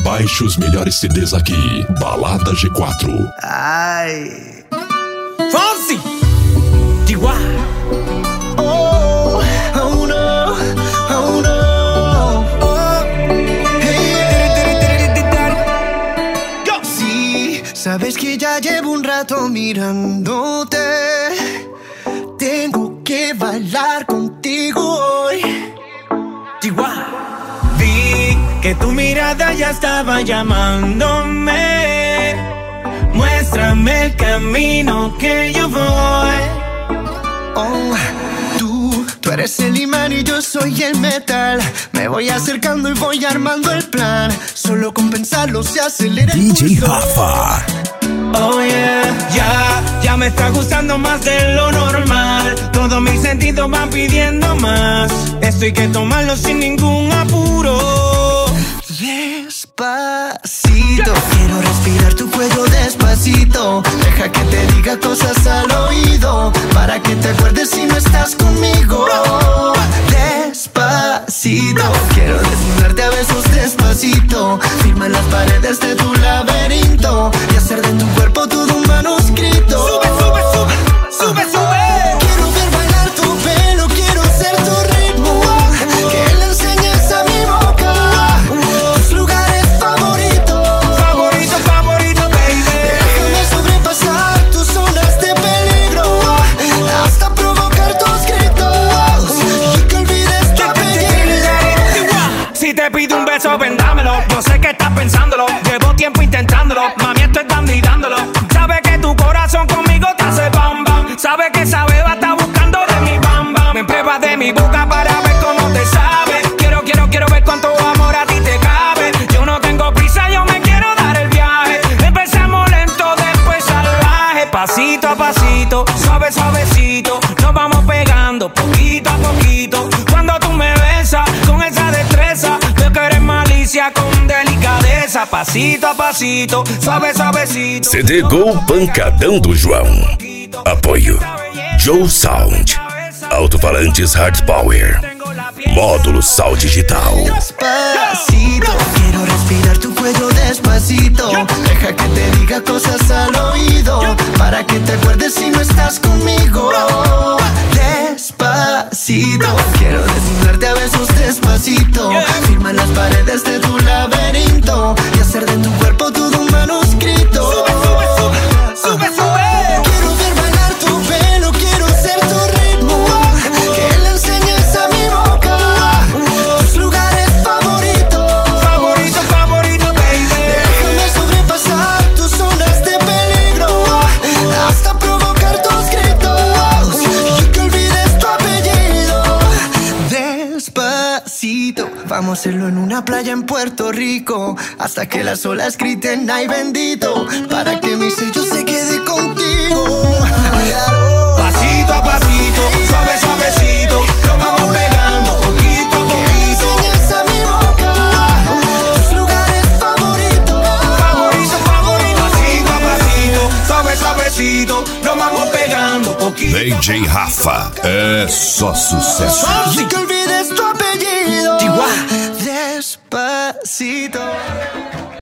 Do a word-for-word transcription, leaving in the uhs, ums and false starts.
Baixe os melhores C Ds aqui. Balada G quatro. Ai. Fonsi. Chihuahua. Oh, oh no, oh no. Oh. Hey. Go. Sí, sabes que ya llevo un rato mirándote. Tengo que bailar contigo hoy. Chihuahua. Vi que tu mirada ya estaba llamándome. Muéstrame el camino que yo voy. Oh, tú, tú eres el imán y yo soy el metal. Me voy acercando y voy armando el plan. Solo con pensarlo se acelera el D J Rafa. Oh yeah, ya, ya me está gustando más de lo normal. Todos mis sentidos van pidiendo más. Esto hay que tomarlo sin ningún apuro. Despacito, quiero respirar tu cuello despacito. Deja que te diga cosas al oído, para que te acuerdes si no estás conmigo. Despacito, quiero desnudarte a besos despacito. Firma las paredes de tu laberinto y hacer de tu cuerpo todo un manuscrito. Sube, sube, sube, sube, sube. Quiero ver bailar tu pelo, quiero ser tu ritmo. Que le enseñes a mi boca tus lugares favoritos. Favorito, favorito, baby. Déjame sobrepasar tus zonas de peligro, hasta provocar tus gritos y que olvides tu apellido. Si te pido un beso, vendámelo. Yo sé que estás pensándolo. Llevo tiempo intentándolo. Mami, estoy dando y dándolo. Sabe que tu corazón conmigo te hace bam bam. Sabe que esa beba está buscando de mi bam bam. Me pruebas de mi boca para ver cómo te sabe. Quiero, quiero, quiero ver cuánto amor a ti te cabe. Yo no tengo prisa, yo me quiero dar el viaje. Empezamos lento, después salvaje. Pasito a pasito, suave, suavecito. Nos vamos pegando poquito a poquito. Cuando tú me besas con esa destreza, veo que eres malicia con delicadeza. Pasito a pasito, suave, suavecito. C D Go Pancadão do João. Apoio Joe Sound. Alto-falantes Hard Power. Módulo Sound Digital. Despacito, quiero respirar tu cuello despacito. Deja que te diga cosas al oído, para que te acuerdes si no estás conmigo. Despacito, quiero desnudarte a besos despacito. Firma las paredes de tu laberinto y hacer de tu cuerpo todo un manuscrito. Sube, sube, sube, sube, sube. Quiero ver bailar tu pelo, quiero ser tu ritmo. Que le enseñes a mi boca tus lugares favoritos. Favorito, favorito, baby. Déjame sobrepasar tus zonas de peligro, hasta provocar tus gritos y que olvides tu apellido. Despacito, vamos a hacerlo en una playa en Puerto Rico, hasta que las olas griten ay bendito, para que mi sello se quede contigo. Pasito a pasito, suave, suavecito. Nos vamos pegando poquito a Que le poquito. enseñes a mi boca tus lugares favoritos. Favorito, favorito. Pasito a pasito, suave, suavecito. Nos vamos pegando poquito. D J Rafa. É só sucesso. Y que olvides tu apellido. Chihuahua. Despacito.